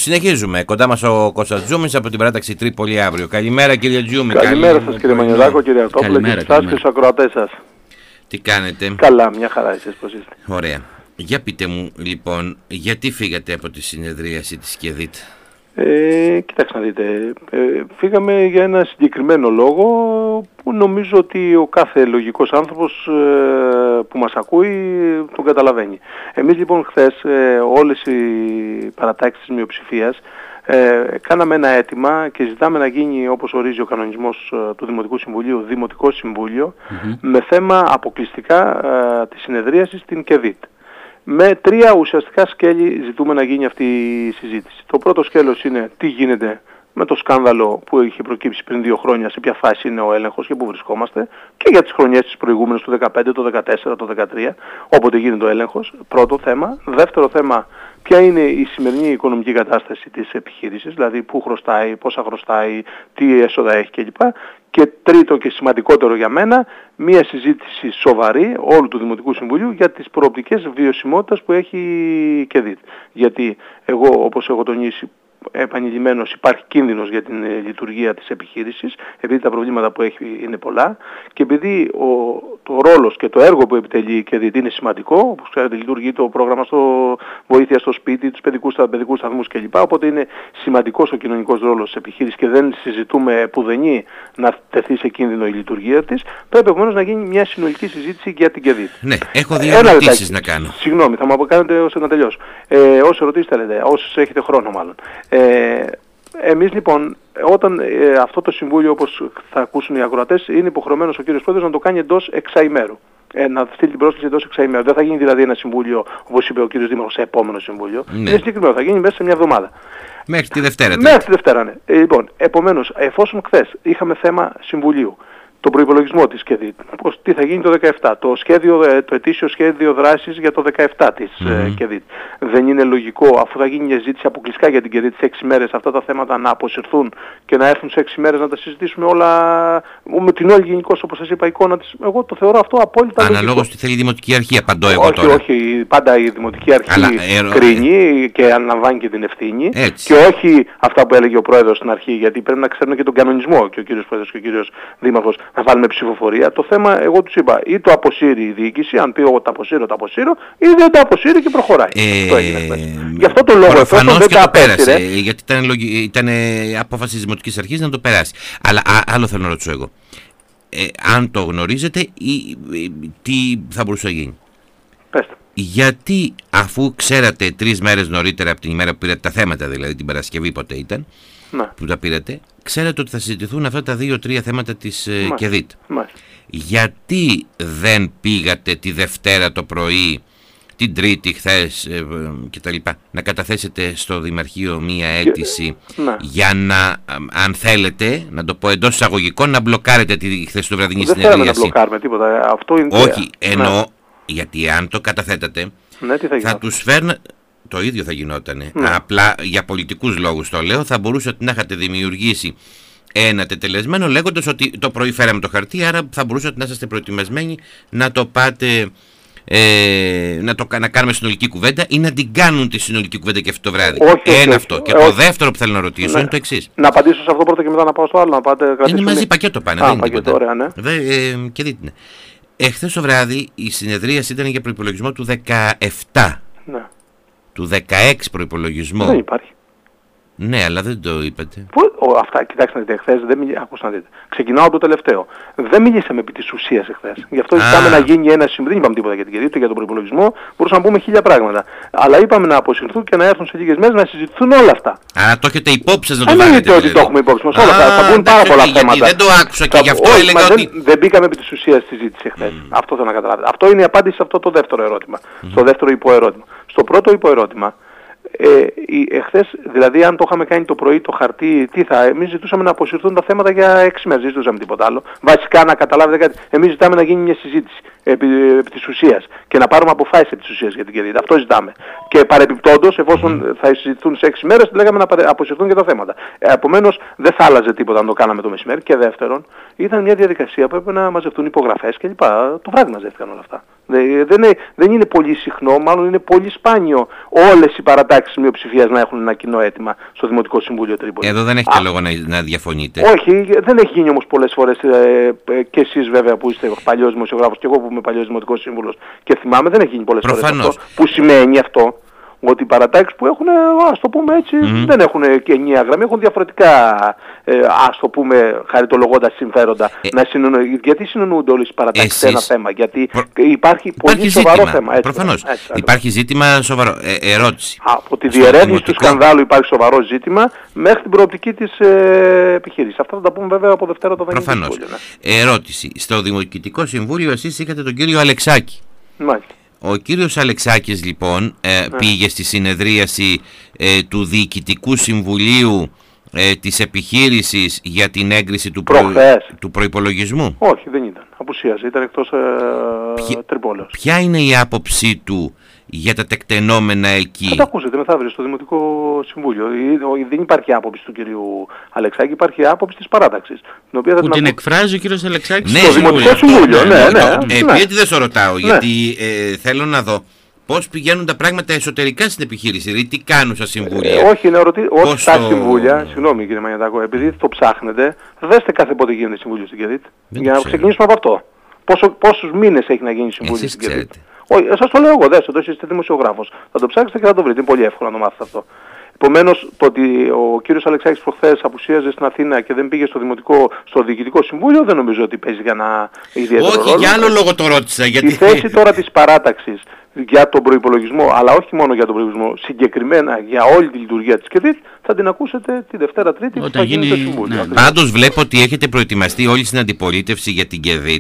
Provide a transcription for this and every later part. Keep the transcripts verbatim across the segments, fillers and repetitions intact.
συνεχίζουμε. Κοντά μας ο Κώστας Τζούμης από την παράταξη Τρίπολη Αύριο. Καλημέρα κύριε Τζούμη. Καλημέρα σας κύριε Μανιωδάκο, κύριε Αρτόπουλε και εσάς και στους ακροατές σας. Τι κάνετε? Καλά, μια χαρά, εσείς πώς είστε? Ωραία. Για πείτε μου λοιπόν, γιατί φύγατε από τη συνεδρίαση της ΚΕΔΙΤ? Ε, κοιτάξτε να δείτε, ε, φύγαμε για ένα συγκεκριμένο λόγο που νομίζω ότι ο κάθε λογικός άνθρωπος ε, που μας ακούει τον καταλαβαίνει. Εμείς λοιπόν χθες ε, όλες οι παρατάξεις της μειοψηφίας ε, κάναμε ένα αίτημα και ζητάμε να γίνει, όπως ορίζει ο κανονισμός ε, του Δημοτικού Συμβουλίου, Δημοτικό Συμβούλιο, mm-hmm. με θέμα αποκλειστικά ε, της συνεδρίασης στην ΚΕΔΙΤ. Με τρία ουσιαστικά σκέλη ζητούμε να γίνει αυτή η συζήτηση. Το πρώτο σκέλος είναι τι γίνεται με το σκάνδαλο που είχε προκύψει πριν δύο χρόνια, σε ποια φάση είναι ο έλεγχος και πού βρισκόμαστε, και για τις χρονιές τις προηγούμενες του δεκαπέντε, το δεκατέσσερα, το δεκατρία, όποτε γίνεται ο έλεγχος. Πρώτο θέμα. Δεύτερο θέμα, ποια είναι η σημερινή οικονομική κατάσταση της επιχείρησης, δηλαδή πού χρωστάει, πόσα χρωστάει, τι έσοδα έχει κλπ. Και τρίτο και σημαντικότερο για μένα, μία συζήτηση σοβαρή όλου του Δημοτικού Συμβουλίου για τις προοπτικές βιωσιμότητας που έχει η ΚΕΔΙΤ. Γιατί εγώ, όπως έχω τονίσει επανειλημμένος, υπάρχει κίνδυνος για την ε, λειτουργία της επιχείρησης, επειδή τα προβλήματα που έχει είναι πολλά και επειδή ο, το ρόλος και το έργο που επιτελεί η ΚΕΔΙΤ είναι σημαντικό. Όπως ξέρετε, λειτουργεί το πρόγραμμα στο βοήθεια στο σπίτι, τους παιδικούς, παιδικούς σταθμούς κλπ. Οπότε είναι σημαντικός ο κοινωνικός ρόλος της επιχείρησης και δεν συζητούμε πουδενή να τεθεί σε κίνδυνο η λειτουργία της. Πρέπει επομένως να γίνει μια συνολική συζήτηση για την ΚΕΔΙΤ. Ναι, έχω δύο ερωτήσεις να κάνω. Συγγνώμη, θα μου αποκάνετε ώστε να τελειώσω. Ε, όσες ερωτήσεις θέλετε, όσες έχετε χρόνο μάλλον. Ε, εμείς λοιπόν, όταν ε, αυτό το συμβούλιο, όπως θα ακούσουν οι ακροατές, είναι υποχρεωμένος ο κύριος Πρόεδρος να το κάνει εντός εξαημέρου. Ε, να στείλει την πρόσκληση εντός εξαημέρου. Δεν θα γίνει δηλαδή ένα συμβούλιο, όπως είπε ο κύριος Δήμαρχος, σε επόμενο συμβούλιο. Ναι. Είναι συγκεκριμένο, θα γίνει μέσα σε μια εβδομάδα. Μέχρι τη Δευτέρα. Μέχρι τη Δευτέρα, ναι. Ε, λοιπόν, επομένως, εφόσον χθες είχαμε θέμα συμβουλίου, τον προϋπολογισμό της ΚΕΔΙΤ, πώς, τι θα γίνει το δεκαεπτά, το, σχέδιο, το ετήσιο σχέδιο δράσης για το δεκαεπτά της mm-hmm. ΚΕΔΙΤ. Δεν είναι λογικό, αφού θα γίνει μια ζήτηση αποκλειστικά για την ΚΕΔΙΤ σε έξι μέρες, αυτά τα θέματα να αποσυρθούν και να έρθουν σε έξι μέρες να τα συζητήσουμε όλα με την όλη γενικώς, όπως σας είπα, εικόνα της? Εγώ το θεωρώ αυτό απόλυτα λογικό. Αναλόγως τι θέλει η Δημοτική Αρχή, απαντώ εγώ όχι, τώρα. Όχι, πάντα η Δημοτική Αρχή αλλά, ε, κρίνει ε, και αναλαμβάνει και την ευθύνη. Έτσι. Και όχι αυτά που έλεγε ο Πρόεδρος στην αρχή, γιατί πρέπει να ξέρουμε και τον κανονισμό και ο κύριος Πρόεδρος και ο κύριος Δήμαρχος να βάλουμε ψηφοφορία. Το θέμα, εγώ τους είπα, ή το αποσύρει η διοίκηση, αν πει εγώ το αποσύρω, το αποσύρω, ή δεν το αποσύρει και προχωράει. Ε, αυτό έγινε. Γι' αυτό το λόγο προφανώς δεν και το πέρασε, γιατί ήταν, ήταν απόφαση της Δημοτικής Αρχής να το περάσει. Αλλά α, άλλο θέλω να ρωτήσω εγώ. Ε, αν το γνωρίζετε, ή, τι θα μπορούσε να γίνει? Πέστε. Γιατί αφού ξέρατε τρεις μέρες νωρίτερα από την ημέρα που πήρατε τα θέματα, δηλαδή την Παρασκευή πότε ήταν, να. που τα πήρατε, ξέρετε ότι θα συζητηθούν αυτά τα δύο-τρία θέματα της ε, ΚΕΔΙΤ. Μάλιστα. Γιατί δεν πήγατε τη Δευτέρα το πρωί, την Τρίτη χθες ε, και τα λοιπά, να καταθέσετε στο Δημαρχείο μία αίτηση να. για να, αν θέλετε, να το πω εντός εισαγωγικών, να μπλοκάρετε τη χθες το βραδινή συνεδρίαση? Δεν θέλαμε να μπλοκάρουμε τίποτα. Αυτό είναι. Όχι, εννοώ, ναι. γιατί αν το καταθέτατε, ναι, θα, θα τους φέρνα... Το ίδιο θα γινότανε. Ναι. Απλά για πολιτικούς λόγους το λέω. Θα μπορούσατε να είχατε δημιουργήσει ένα τετελεσμένο λέγοντας ότι το πρωί φέραμε το χαρτί, άρα θα μπορούσατε να είστε προετοιμασμένοι να το πάτε, ε, να, το, να κάνουμε συνολική κουβέντα ή να την κάνουν τη συνολική κουβέντα και αυτό το βράδυ. Όχι, ένα όχι, αυτό. όχι. Και το δεύτερο που θέλω να ρωτήσω ναι. είναι το εξής. Να απαντήσω σε αυτό πρώτα και μετά να πάω στο άλλο. Να πάτε, είναι μαζί πακέτο πάνε. Α, δεν πακέτο, είναι ωραία, ναι. Δε, ε, και δείτε. Εχθές το βράδυ η συνεδρίαση ήταν για προϋπολογισμό του δεκαεπτά. Ναι. Του δεκαέξι προϋπολογισμό. Δεν υπάρχει. Ναι, αλλά δεν το είπατε. Πού, ο, αυτά, κοιτάξτε να δείτε, χθες δεν μιλ... Άκουσα να δείτε. Ξεκινάω από το τελευταίο. Δεν μιλήσαμε επί της ουσίας εχθές. Γι' αυτό ζητάμε να γίνει ένα συμβούλιο. Δεν είπαμε τίποτα για την ΚΕΔΙΤ, για τον προϋπολογισμό. Μπορούσαμε να πούμε χίλια πράγματα. Αλλά είπαμε να αποσυρθούν και να έρθουν σε λίγες μέρες να συζητηθούν όλα αυτά. Άρα το έχετε υπόψη σας να το βάλετε. βάλετε. Δεν είναι ότι το έχουμε υπόψη μας. Όλα αυτά. Θα μπουν πάρα πολλά θέματα. Δεν το άκουσα και γι' αυτό έλεγα ότι. Δεν μπήκαμε επί της ουσίας στη συζήτηση εχθές. Αυτό θέλω να καταλάβετε. Αυτό είναι η απάντηση σε αυτό το δεύτερο ερώτημα. Στο δεύτερο υποερώτημα. Στο πρώτο υποερώτημα. Ε, εχθές, δηλαδή, αν το είχαμε κάνει το πρωί το χαρτί, τι θα, εμείς ζητούσαμε να αποσυρθούν τα θέματα για έξι μέρες, δεν ζητούσαμε τίποτα άλλο. Βασικά, να καταλάβετε κάτι, εμείς ζητάμε να γίνει μια συζήτηση επί, επί της ουσίας και να πάρουμε αποφάσεις επί της ουσίας για την ΚΕΔΙΤ. Αυτό ζητάμε. Και παρεπιπτόντως, εφόσον θα συζητηθούν σε έξι μέρες, λέγαμε να αποσυρθούν και τα θέματα. Ε, επομένως, δεν θα άλλαζε τίποτα αν το κάναμε το μεσημέρι. Και δεύτερον, ήταν μια διαδικασία που έπρεπε να μαζευτούν υπογραφές κλπ. Το βράδυ μαζεύτηκαν όλα αυτά. Δεν είναι, δεν είναι πολύ συχνό, μάλλον είναι πολύ σπάνιο όλες οι παρατάξεις μειοψηφίας να έχουν ένα κοινό αίτημα στο Δημοτικό Συμβούλιο Τρίπολης. Εδώ δεν έχετε λόγο να, να διαφωνείτε. Όχι, δεν έχει γίνει όμως πολλές φορές, ε, ε, και εσείς βέβαια που είστε παλιός δημοσιογράφος και εγώ που είμαι παλιός Δημοτικός Σύμβουλος και θυμάμαι, δεν έχει γίνει πολλές Προφανώς. φορές αυτό. Που σημαίνει αυτό ότι οι παρατάξεις που έχουν, ας το πούμε έτσι, mm-hmm. δεν έχουν και ενιαία γραμμή, έχουν διαφορετικά, ε, ας το πούμε, χαριτολογώντας συμφέροντα. Ε, να συνεννο... Γιατί συνεννοούνται όλες οι παρατάξεις εσείς... σε ένα θέμα, γιατί Προ... υπάρχει πολύ υπάρχει σοβαρό ζήτημα. θέμα. Έτσι, προφανώς. Έτσι, υπάρχει ζήτημα σοβαρό. Ε, ερώτηση. Από τη διερεύνηση του σκανδάλου υπάρχει σοβαρό ζήτημα μέχρι την προοπτική της ε, επιχείρησης. Αυτά θα τα πούμε βέβαια από Δευτέρα το Δημοτικό Συμβούλιο. Ναι. Ερώτηση. Στο Δημοτικό Συμβούλιο εσείς είχατε τον κύριο Αλεξάκη. Μάλιστα. Ο κύριος Αλεξάκης λοιπόν ε, yeah. πήγε στη συνεδρίαση ε, του Διοικητικού Συμβουλίου ε, της επιχείρησης για την έγκριση του, προ... του προϋπολογισμού. Όχι, δεν ήταν. Απουσίαζε. Ήταν εκτός ε, Ποια... Τρυπόλεως. Ποια είναι η άποψή του για τα τεκτενόμενα εκεί? Θα τα ακούσετε μεθαύριο στο Δημοτικό Συμβούλιο. Δεν υπάρχει άποψη του κυρίου Αλεξάκη, υπάρχει άποψη της παράταξης. Την οποία θα που την, την εκφράζει ο κύριος Αλεξάκης ναι, στο Δημοτικό Συμβούλιο. Ναι, ναι, ναι. Επειδή δεν σε ρωτάω, ναι. γιατί ε, θέλω να δω πώς πηγαίνουν τα πράγματα εσωτερικά στην επιχείρηση, δηλαδή τι κάνουν στα συμβούλια. Ε, όχι, είναι ερωτη... όχι στα το... συμβούλια, συγγνώμη κύριε Μανιατάκο, επειδή το ψάχνετε, δέστε κάθε πότε γίνεται συμβούλιο στην ΚΕΔΙΤ. Για να ξεκινήσουμε από αυτό. Πόσο, πόσους μήνες έχει να γίνει συμβούλιο στην ΚΕΔΙΤ? Όχι, σας το λέω εγώ, δέστε το, εσείς είστε δημοσιογράφος. Θα το ψάξετε και θα το βρείτε, είναι πολύ εύκολο να το μάθετε αυτό. Επομένως, το ότι ο κύριος Αλεξάκης προχθές απουσίαζε στην Αθήνα και δεν πήγε στο, δημοτικό, στο Διοικητικό Συμβούλιο, δεν νομίζω ότι παίζει για ένα ιδιαίτερο ρόλο. Όχι, για άλλο λόγο το ρώτησα. Γιατί... Η θέση τώρα της παράταξης για τον προϋπολογισμό, αλλά όχι μόνο για τον προϋπολογισμό, συγκεκριμένα για όλη τη λειτουργία της ΚΕΔΙΤ, θα την ακούσετε τη Δευτέρα Τρίτη που θα γίνει το Συμβούλιο. Ναι. Πάντως βλέπω ότι έχετε προετοιμαστεί όλοι στην αντιπολίτευση για την ΚΕΔΙΤ.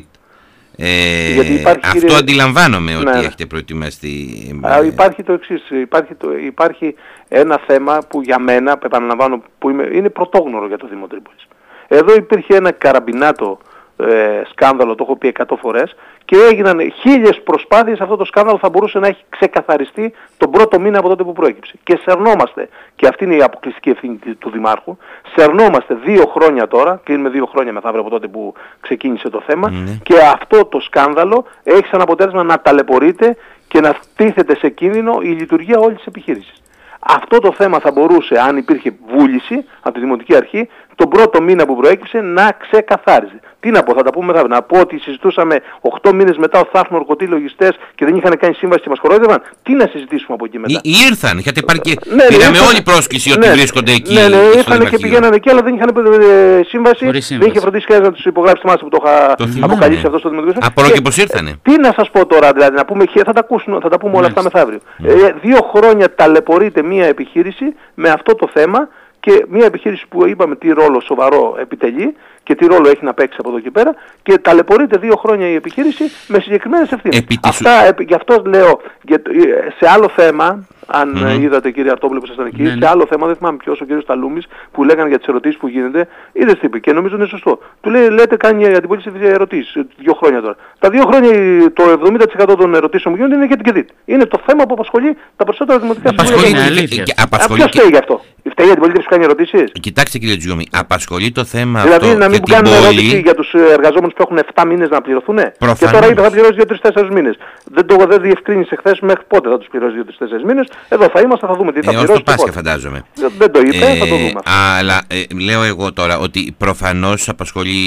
Ε, υπάρχει, αυτό κύριε... αντιλαμβάνομαι ναι. ότι έχετε προετοιμαστεί. Α, υπάρχει το εξής, υπάρχει, το, υπάρχει ένα θέμα που για μένα, επαναλαμβάνω, που είμαι, είναι πρωτόγνωρο για το Δήμο Τρίπολης. Εδώ υπήρχε ένα καραμπινάτο ε, σκάνδαλο, το έχω πει εκατό φορές, και έγιναν χίλιες προσπάθειες αυτό το σκάνδαλο θα μπορούσε να έχει ξεκαθαριστεί τον πρώτο μήνα από τότε που προέκυψε. Και σερνόμαστε, και αυτή είναι η αποκλειστική ευθύνη του Δημάρχου, σερνόμαστε δύο χρόνια τώρα, κλείνουμε δύο χρόνια μεθαύριο από τότε που ξεκίνησε το θέμα, mm. και αυτό το σκάνδαλο έχει σαν αποτέλεσμα να ταλαιπωρείται και να τίθεται σε κίνδυνο η λειτουργία όλης της επιχείρησης. Αυτό το θέμα θα μπορούσε, αν υπήρχε βούληση από τη Δημοτική Αρχή, τον πρώτο μήνα που προέκυψε να ξεκαθάριζε. Τι να πω, θα τα πούμε μετά. Να πω ότι συζητούσαμε οκτώ μήνες μετά ότι θα έρθουν ορκωτοί λογιστές και δεν είχαν κάνει σύμβαση και μας χορόδευαν. Τι να συζητήσουμε από εκεί μετά? Ή, ήρθαν, είχατε πάρει και ναι, πήραμε όλη πρόσκληση ότι ναι, βρίσκονται εκεί. Ναι, ναι, ήρθαν και πηγαίνανε εκεί, αλλά δεν είχαν ε, σύμβαση. Δεν είχε φροντίσει κανένας να τους υπογράψει τη μάση που το είχα το αποκαλύψει ναι. αυτό στο Δημοτικό Συμβούλιο. Απορώ και πώς ήρθανε. Τι να σας πω τώρα, δηλαδή, να πούμε, θα τα, ακούσουν, θα τα πούμε όλα αυτά μεθαύριο. Ε, δύο χρόνια ταλαιπωρείται μία επιχείρηση με αυτό το θέμα. Και μια επιχείρηση που είπαμε τι ρόλο σοβαρό επιτελεί και τι ρόλο έχει να παίξει από εδώ και πέρα και ταλαιπωρείται δύο χρόνια η επιχείρηση με συγκεκριμένες ευθύνες. Αυτά, επί, γι' αυτό λέω, για, σε άλλο θέμα, αν mm-hmm. είδατε κύριε Αρτόπουλο που ήσασταν εκεί, mm-hmm. σε άλλο θέμα, δεν θυμάμαι ποιος, ο κύριος Ταλούμης, που λέγανε για τις ερωτήσεις που γίνεται, είδες τι είπε και νομίζω είναι σωστό. Του λέει, λέτε κάνει για την πολίτη ερωτήσεις, δύο χρόνια τώρα. Τα δύο χρόνια το εβδομήντα τοις εκατό των ερωτήσεων που γίνονται είναι για την ΚΕΔΙΤ. Είναι το θέμα που απασχολεί τα περισσότερα δημοτικά συμβούλια. Ποιος φταίει γι' αυτό? Φταίει για την πολίτη που κάνει ερωτήσεις? Κοιτάξτε κύριε Τζιούμι, απασχολεί το θέμα δηλαδή, αυτό. Δηλαδή να μην κάνουν ερώτηση για τους εργαζόμενους που έχουν επτά μήνες να πληρωθούν. Και τώρα είπε θα πληρώσει δύο τρεις τέσσερις μήνες. Δεν το δεν διευκρίνησε χθες μέχρι πότε θα τους πληρώσει δύο τρεις τέσσερις μήνες. Εδώ θα είμαστε, θα δούμε τι θα ε, πληρώσει. Ως το Πάσχα φαντάζομαι. Δεν το είπε, ε, θα το δούμε. Αλλά ε, λέω εγώ τώρα ότι προφανώς απασχολεί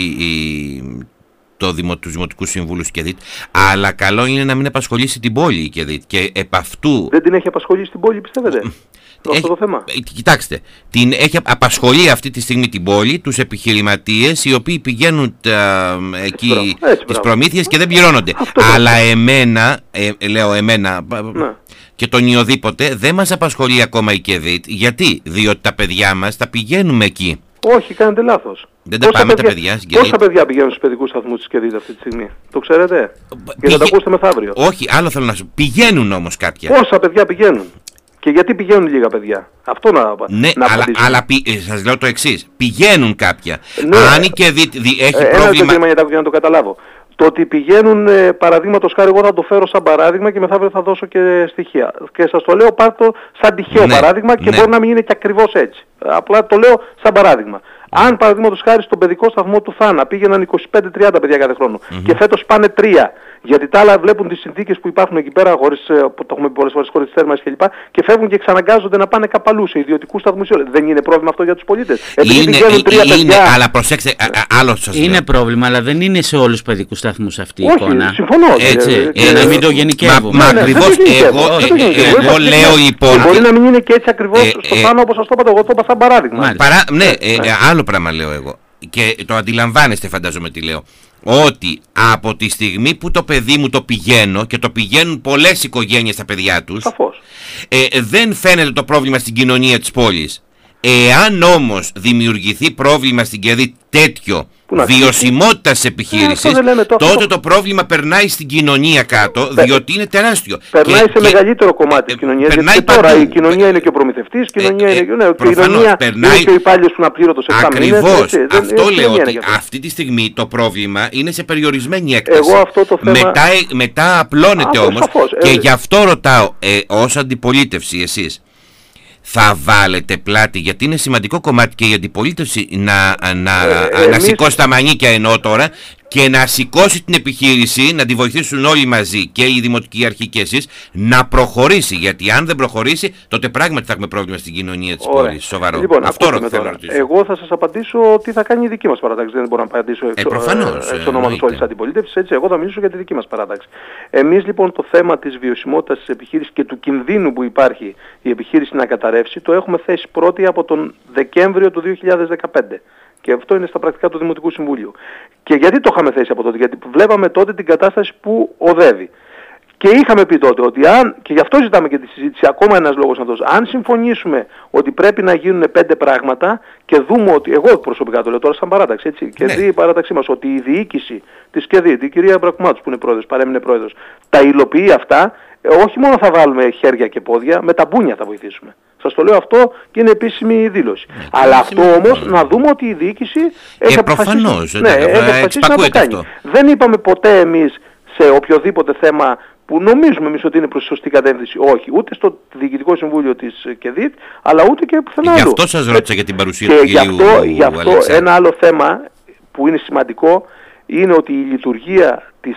η, το δημο, τους Δημοτικούς Συμβούλους ΚΕΔΙΤ, αλλά καλό είναι να μην απασχολήσει την πόλη η ΚΕΔΙΤ. Και επ' αυτού... Δεν την έχει απασχολήσει την πόλη, πιστεύετε? Το έχει, αυτό το θέμα. Κοιτάξτε, την έχει απασχολεί αυτή τη στιγμή την πόλη, τους επιχειρηματίες οι οποίοι πηγαίνουν τα, εκεί έτσι, τις προμήθειες και δεν πληρώνονται. Αυτό αλλά είναι. εμένα, ε, λέω εμένα ναι. και τον ιοδήποτε δεν μας απασχολεί ακόμα η ΚΕΔΙΤ. Γιατί? Διότι τα παιδιά μας τα πηγαίνουμε εκεί. Όχι, κάνετε λάθος. Δεν τα πάμε παιδιά, τα παιδιά στην Πόσα παιδιά πηγαίνουν στους παιδικούς σταθμούς της ΚΕΔΙΤ αυτή τη στιγμή? Το ξέρετε? Πηγε... Και θα τα ακούσετε μεθαύριο. Όχι, άλλο θέλω να σου πηγαίνουν όμως κάποια. Πόσα παιδιά πηγαίνουν? Και γιατί πηγαίνουν λίγα παιδιά? Αυτό να, ναι, να αλλά, αλλά πη, σας λέω το εξής. Πηγαίνουν κάποια. Ναι. Αν η ΚΕΔΙΤ έχει ε, πρόβλημα... Ένα το για να το καταλάβω. Το ότι πηγαίνουν, ε, παραδείγματος χάρη, εγώ θα το φέρω σαν παράδειγμα και μεθαύριο θα δώσω και στοιχεία. Και σας το λέω πάρτο σαν τυχαίο ναι, παράδειγμα και ναι. μπορεί να μην είναι και ακριβώς έτσι. Απλά το λέω σαν παράδειγμα. Αν παραδείγματος χάρη στον παιδικό σταθμό του Θάνα πήγαιναν είκοσι πέντε τριάντα παιδιά κάθε χρόνο mm-hmm. και φέτος πάνε τρία Γιατί τα άλλα βλέπουν τις συνθήκες που υπάρχουν εκεί πέρα, χωρίς, που το έχουμε πει πολλές φορές, χωρίς θέρμανση κλπ. Και, και φεύγουν και εξαναγκάζονται να πάνε κάπου αλλού, σε ιδιωτικούς σταθμούς. Δεν είναι πρόβλημα αυτό για τους πολίτες? Είναι, είναι, είναι αλλά προσέξτε, άλλο σας λέω. Είναι πρόβλημα, αλλά δεν είναι σε όλους τους παιδικούς σταθμούς αυτή η Όχι, εικόνα. Συμφωνώ. Έτσι, ε, ε, να μην το γενικεύουμε. Μα, μα ακριβώς εγώ λέω λοιπόν. Μπορεί να μην είναι και έτσι ακριβώς στο πάνω όπως σας το είπατε, εγώ το είπα σαν παράδειγμα. Ναι, άλλο πράγμα λέω εγώ. Και το αντιλαμβάνεστε, φαντάζομαι τι λέω. Ότι από τη στιγμή που το παιδί μου το πηγαίνω, και το πηγαίνουν πολλές οικογένειες στα παιδιά τους, ε, δεν φαίνεται το πρόβλημα στην κοινωνία της πόλης. Εάν όμως δημιουργηθεί πρόβλημα στην Κεδίτ τέτοιο βιωσιμότητας της επιχείρησης, ε, το, τότε το πρόβλημα περνάει στην κοινωνία κάτω, Πε, διότι είναι τεράστιο. Περνάει και, σε και, μεγαλύτερο κομμάτι της κοινωνίας. Περνάει γιατί τώρα η κοινωνία είναι και ο προμηθευτής, η κοινωνία ε, ε, είναι, ναι, προφανώς, κοινωνία περνάει, είναι και ο υπάλληλος που είναι απλήρωτος επτά μήνες. Ακριβώς. Αυτό δεν, λέω ότι αυτή τη στιγμή το πρόβλημα είναι σε περιορισμένη έκταση. Εγώ αυτό το θέμα... μετά, μετά απλώνεται όμως. Και γι' αυτό ρωτάω, ε, ως αντιπολίτευση εσείς, θα βάλετε πλάτη, γιατί είναι σημαντικό κομμάτι και η αντιπολίτευση να, να, ε, να εμείς... σηκώσει τα μανίκια, εννοώ τώρα, και να σηκώσει την επιχείρηση, να τη βοηθήσουν όλοι μαζί, και η Δημοτική Αρχή και εσείς, να προχωρήσει. Γιατί αν δεν προχωρήσει, τότε πράγματι θα έχουμε πρόβλημα στην κοινωνία της Ωραία. πόλης. Σοβαρό. Λοιπόν, αυτό θέλω να ρωτήσω. Εγώ θα σας απαντήσω τι θα κάνει η δική μας παράταξη. Δεν μπορώ να απαντήσω εξ, ε, προφανώς, εξ ονόματος όλης της αντιπολίτευσης. Έτσι, εγώ θα μιλήσω για τη δική μας παράταξη. Εμείς λοιπόν το θέμα της βιωσιμότητας της επιχείρησης και του κινδύνου που υπάρχει η επιχείρηση να καταρρεύσει, το έχουμε θέσει πρώτη από τον Δεκέμβριο του δύο χιλιάδες δεκαπέντε. Και αυτό είναι στα πρακτικά του Δημοτικού Συμβουλίου. Και γιατί το είχαμε θέσει από τότε? Γιατί βλέπαμε τότε την κατάσταση που οδεύει. Και είχαμε πει τότε ότι αν, και γι' αυτό ζητάμε και τη συζήτηση, ακόμα ένας λόγος αυτός, αν συμφωνήσουμε ότι πρέπει να γίνουν πέντε πράγματα και δούμε ότι, εγώ προσωπικά το λέω τώρα σαν παράταξη, έτσι, και ναι. δει η παράταξή μας ότι η διοίκηση της ΚΕΔΙΤ, η κυρία Μπρακουμάτους που είναι πρόεδρος, παρέμεινε πρόεδρος, τα υλοποιεί αυτά, όχι μόνο θα βάλουμε χέρια και πόδια, με τα μπούνια θα βοηθήσουμε. Σας το λέω αυτό και είναι επίσημη δήλωση. Ναι, αλλά αυτό όμως να δούμε ότι η διοίκηση έχει ε, αποφασίσει, προφανώς, ναι, έχει αποφασίσει να το κάνει. Δεν είπαμε ποτέ εμείς σε οποιοδήποτε θέμα που νομίζουμε εμείς ότι είναι προς σωστή κατεύθυνση, όχι, ούτε στο Διοικητικό Συμβούλιο της ΚΕΔΙΤ, αλλά ούτε και πουθενά άλλου. Γι' αυτό σας ρώτησα για την παρουσία και του γι' αυτό, κυρίου γι' αυτό ένα άλλο θέμα που είναι σημαντικό είναι ότι η λειτουργία της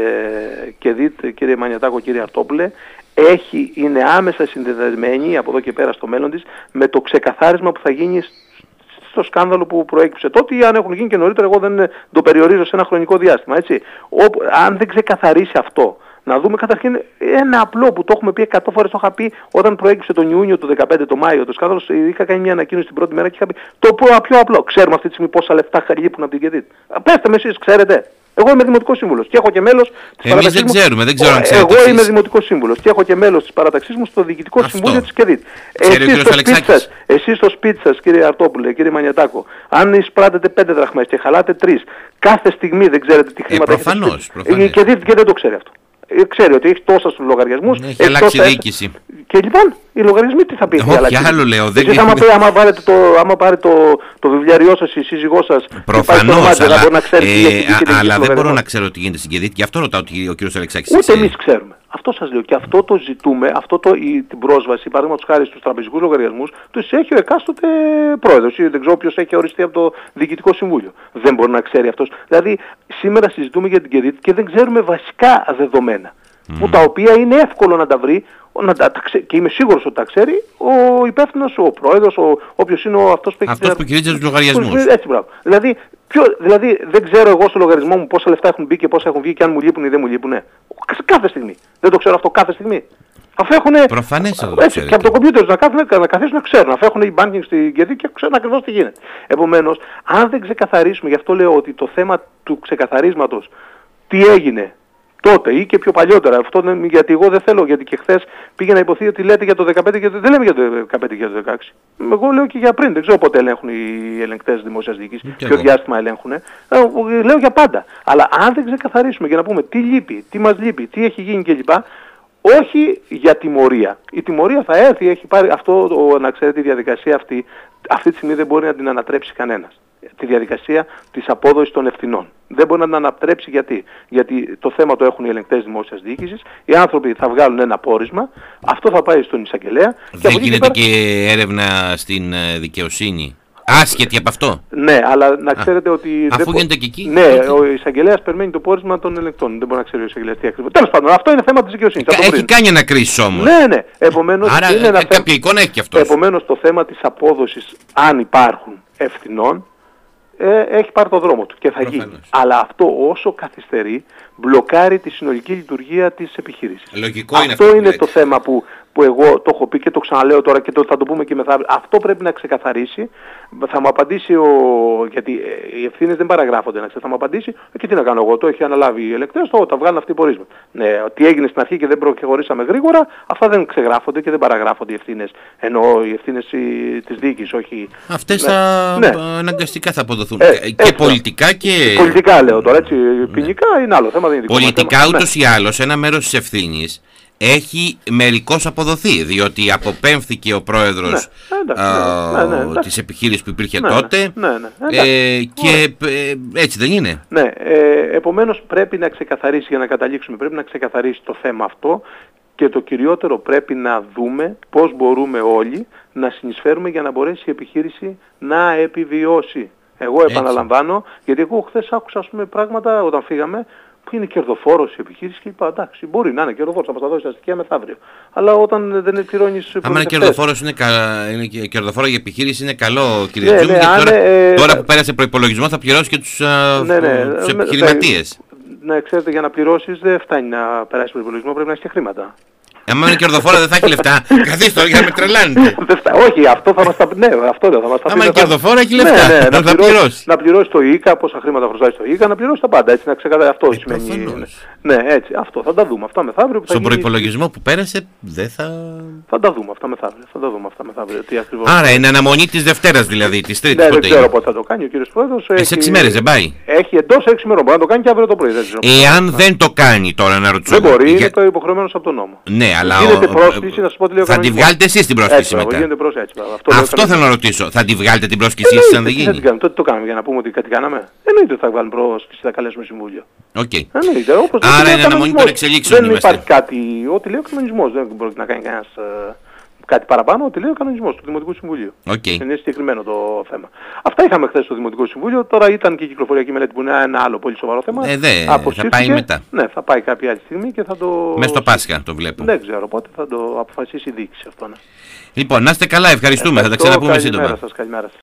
ε, ΚΕΔΙΤ, κύριε Μανιατάκο, κύριε Αρτόπουλε, έχει, είναι άμεσα συνδεδεμένη από εδώ και πέρα στο μέλλον της με το ξεκαθάρισμα που θα γίνει στο σκάνδαλο που προέκυψε τότε, ή αν έχουν γίνει και νωρίτερα, εγώ δεν το περιορίζω σε ένα χρονικό διάστημα. Έτσι. Όπου, αν δεν ξεκαθαρίσει αυτό, να δούμε καταρχήν ένα απλό που το έχουμε πει εκατό φορές, το είχα πει όταν προέκυψε τον Ιούνιο του δεκαπέντε, το Μάιο, το σκάνδαλο, είχα κάνει μια ανακοίνωση την πρώτη μέρα και είχα πει το πιο απλό. Ξέρουμε αυτή τη στιγμή πόσα λεφτά λείπουν από την ΚΕΔΙΤ? Πέστε με εσείς, ξέρετε. Εγώ είμαι δημοτικός σύμβουλος και έχω και μέλος της παράταξής μου. Εμείς δεν ξέρουμε, δεν ξέρω αν ξέρετε. Εγώ εσείς. είμαι δημοτικός σύμβουλος και έχω και μέλος της παράταξής μου στο Διοικητικό Αυτό. Συμβούλιο της ΚΕΔΙΤ. Εσείς στο σπίτι σας, κύριε Αρτόπουλε, κύριε Μανιατάκο, αν εισπράτετε πέντε δραχμές και χαλάτε τρεις, κάθε στιγμή δεν ξέρετε τι χρήματα ε, προφανώς, έχετε. Η ΚΕΔΙΤ και δεν το ξέρει αυτό. Ξέρει ότι έχει τόσα στους λογαριασμούς. Έχει αλλάξει διοίκηση. Και λοιπόν, οι λογαριασμοί τι θα πει? Όχι, άλλο λέω. Δεν Εσείς άμα, πει, άμα, πάρετε το, άμα πάρει το, το βιβλιαριό σας, η σύζυγός σας, προφανώς, αλλά, να ξέρει ε, α, αλλά δεν μπορώ να ξέρω τι γίνεται στην ΚΕΔΙΤ, γι' αυτό ρωτάω ο κύριος Αλεξάκης. Ούτε εμείς ξέρουμε. Αυτό σας λέω. Και αυτό το ζητούμε, αυτό το, η, την πρόσβαση, παραδείγματος χάρη στους τραπεζικούς λογαριασμούς, τους έχει ο εκάστοτε πρόεδρος, ή δεν ξέρω ποιος έχει οριστεί από το Διοικητικό Συμβούλιο. Δεν μπορεί να ξέρει αυτός. Δηλαδή, σήμερα συζητούμε για την ΚΕΔΙΤ και δεν ξέρουμε βασικά δεδομένα, mm. που τα οποία είναι εύκολο να τα βρει, να τα, τα ξέ, και είμαι σίγουρος ότι τα ξέρει ο υπεύθυνος, ο πρόεδρος, ο, όποιος είναι ο, αυτός που έχει... Αυτός που κηρύττει τους λογαριασμούς. Έτσι, μπράβο. Δηλαδή, ποιο, δηλαδή, δεν ξέρω εγώ στο λογαριασμό μου πόσα λεφτά έχουν μπει και πόσα έχουν βγει και αν μου λείπουν ή δεν μου λείπουν. Κάθε στιγμή. Δεν το ξέρω αυτό κάθε στιγμή. Αφού έχουν. Προφανές θα το έτσι, και από το κομπιούτερ να, να καθίσουν να ξέρουν. Αφού έχουν e-banking στην ΚΕΔΙΤ και ξέρουν ακριβώς τι γίνεται. Επομένως, αν δεν ξεκαθαρίσουμε, γι' αυτό λέω ότι το θέμα του ξεκαθαρίσματος, τι έγινε τότε ή και πιο παλιότερα, αυτό είναι, γιατί εγώ δεν θέλω, γιατί και χθες πήγε να υποθεί ότι λέτε για το δεκαπέντε και το, δεν λέμε για το δεκαπέντε και το δεκαέξι. Εγώ λέω και για πριν, δεν ξέρω πότε ελέγχουν οι ελεγκτές δημόσιας διοίκησης, ποιο διάστημα ελέγχουν. Ε, λέω για πάντα. Αλλά αν δεν ξεκαθαρίσουμε και να πούμε τι λείπει, τι μας λείπει, τι έχει γίνει κλπ. Όχι για τιμωρία. Η τιμωρία θα έρθει, έχει πάρει αυτό, το, να ξέρετε, η διαδικασία αυτή, αυτή τη στιγμή δεν μπορεί να την ανατρέψει κανένας. Τη διαδικασία της απόδοσης των ευθυνών. Δεν μπορεί να την ανατρέψει γιατί. Γιατί το θέμα το έχουν οι ελεγκτές δημόσιας διοίκησης, οι άνθρωποι θα βγάλουν ένα πόρισμα, αυτό θα πάει στον εισαγγελέα. Δεν και γίνεται και, πέρα... και έρευνα στην δικαιοσύνη. Άσχετη από αυτό. Ναι, αλλά να ξέρετε Α, ότι. Αφού γίνεται και εκεί. Ναι, τότε. Ο εισαγγελέας περιμένει το πόρισμα των ελεγκτών. Δεν μπορεί να ξέρει ο εισαγγελέας τι ακριβώς. Τέλος πάντων, αυτό είναι θέμα της δικαιοσύνης. Έχει κάνει ανακρίσεις όμως. Ναι, ναι. Επομένως, Άρα είναι ένα κάποια θέμα... εικόνα έχει και αυτό. Επομένως, το θέμα της απόδοσης, αν υπάρχουν ευθυνών, ε, έχει πάρει το δρόμο του και θα Προφανώς. γίνει. Αλλά αυτό όσο καθυστερεί, μπλοκάρει τη συνολική λειτουργία της επιχείρησης. Λογικό αυτό είναι, είναι το θέμα που, που εγώ το έχω πει και το ξαναλέω τώρα και το, θα το πούμε και μεθαύριο. Αυτό πρέπει να ξεκαθαρίσει. Θα μου απαντήσει ο... γιατί οι ευθύνες δεν παραγράφονται, να ξέρετε. Θα μου απαντήσει και τι να κάνω εγώ, το έχει αναλάβει οι ελεκτές, το τα βγάλουν αυτοί οι πορίσματα. Ναι, τι έγινε στην αρχή και δεν προχωρήσαμε γρήγορα, αυτά δεν ξεγράφονται και δεν παραγράφονται οι ευθύνες. Εννοώ οι ευθύνες της διοίκησης, όχι... Αυτές ναι. θα ναι. αναγκαστικά θα αποδοθούν. Ε, και έτσι, πολιτικά και... Πολιτικά λέω τώρα, έτσι. Ναι. Ποινικά είναι άλλο θέμα, δεν είναι δικό πολιτικά θέμα. ούτως ναι. ή άλλως ένα μέρος της ευθύνης έχει μερικώς αποδοθεί, διότι αποπέμφθηκε ο πρόεδρος ναι, ναι, ναι, ναι, ναι, της επιχείρησης που υπήρχε ναι, τότε ναι, ναι, ναι, ε, και ε, έτσι δεν είναι. Ναι, ε, επομένως πρέπει να ξεκαθαρίσει, για να καταλήξουμε, πρέπει να ξεκαθαρίσει το θέμα αυτό και το κυριότερο πρέπει να δούμε πώς μπορούμε όλοι να συνεισφέρουμε για να μπορέσει η επιχείρηση να επιβιώσει. Εγώ επαναλαμβάνω, γιατί εγώ χθες άκουσα ας πούμε, πράγματα όταν φύγαμε, που είναι κερδοφόρος η επιχείρηση και είπα εντάξει, μπορεί να είναι κερδοφόρος, θα μας τα δώσει τα στοιχεία μεθαύριο. Αλλά όταν δεν πληρώνεις... Άμα είναι κερδοφόρος, είναι, κα... είναι κερδοφόρο για επιχείρηση, είναι καλό κύριε ναι, Τζούμι, ναι, και τώρα, ε, τώρα ε, που πέρασε προϋπολογισμό θα πληρώσει και τους, ναι, ναι, τους επιχειρηματίες. Ναι, ξέρετε, για να πληρώσεις δεν φτάνει να περάσει προϋπολογισμό, πρέπει να έχει και χρήματα. Αν είναι κερδοφόρο δεν θα έχει λεφτά. Καθίστε τώρα για να με τρελάνετε. Όχι, αυτό θα μας τα πει. Ναι, αυτό δεν θα μας τα πει. Αν είναι κερδοφόρο έχει λεφτά. Ναι, ναι, να, πληρώσει. να πληρώσει το ΙΚΑ, πόσα χρήματα χρωστάει στο ΙΚΑ, να πληρώσει τα πάντα. Έτσι, να ξεκαθαρίσει. Αυτό ε, σημαίνει. Προφανώς. Ναι, έτσι. Αυτό θα τα δούμε. Αυτά μεθαύριο. Στον προϋπολογισμό που πέρασε δεν θα. Θα τα δούμε αυτά μεθαύριο. Θα τα δούμε αυτά μεθαύριο. Άρα είναι αναμονή της Δευτέρας δηλαδή, της Τρίτης. Ναι, δεν ξέρω πότε θα το κάνει ο κύριος Πρόεδρος. Σε έξι μέρες δεν πάει. Έχει εντός έξι μέρων. Μπορεί να το κάνει και αύριο το πρωί. Εάν δεν το κάνει τώρα να ρωτήσω. Δεν μπορεί, είναι το υποχρεωμένο από τον νόμο. Ναι, αλλά. Να σου πω τι θα τη βγάλετε εσείς την πρόσκληση έτσι, μετά. Προς, έτσι, αυτό αυτό θέλω να ρωτήσω. Θα τη βγάλετε την πρόσκληση εσείς αν δεν γίνει. Θα τότε το κάνουμε για να πούμε ότι κάτι κάναμε. Εννοείται ότι θα βγάλουμε πρόσκληση, θα καλέσουμε συμβούλιο. Okay. Εννοείται. Όπως άρα είναι αναμονή των εξελίξεων. Δεν υπάρχει κάτι. Ό,τι λέει ο κανονισμός. Δεν μπορεί να κάνει κανένας κάτι παραπάνω. Ό,τι λέει ο κανονισμός του Δημοτικού Συμβουλίου. Okay. Είναι συγκεκριμένο το θέμα. Αυτά είχαμε χθες στο Δημοτικό Συμβούλιο. Τώρα ήταν και η κυκλοφοριακή μελέτη που είναι ένα άλλο πολύ σοβαρό θέμα. Ε, δε, θα πάει μετά. Ναι, θα πάει κάποια άλλη στιγμή και θα το. Μες στο Πάσχα το βλέπω. Δεν ξέρω πότε θα το αποφασίσει η διοίκηση αυτό. Ναι. Λοιπόν, να είστε καλά, ευχαριστούμε. Ευχαριστώ, θα τα ξαναπούμε σύντομα. Καλημέρα σας, καλημέρα σας.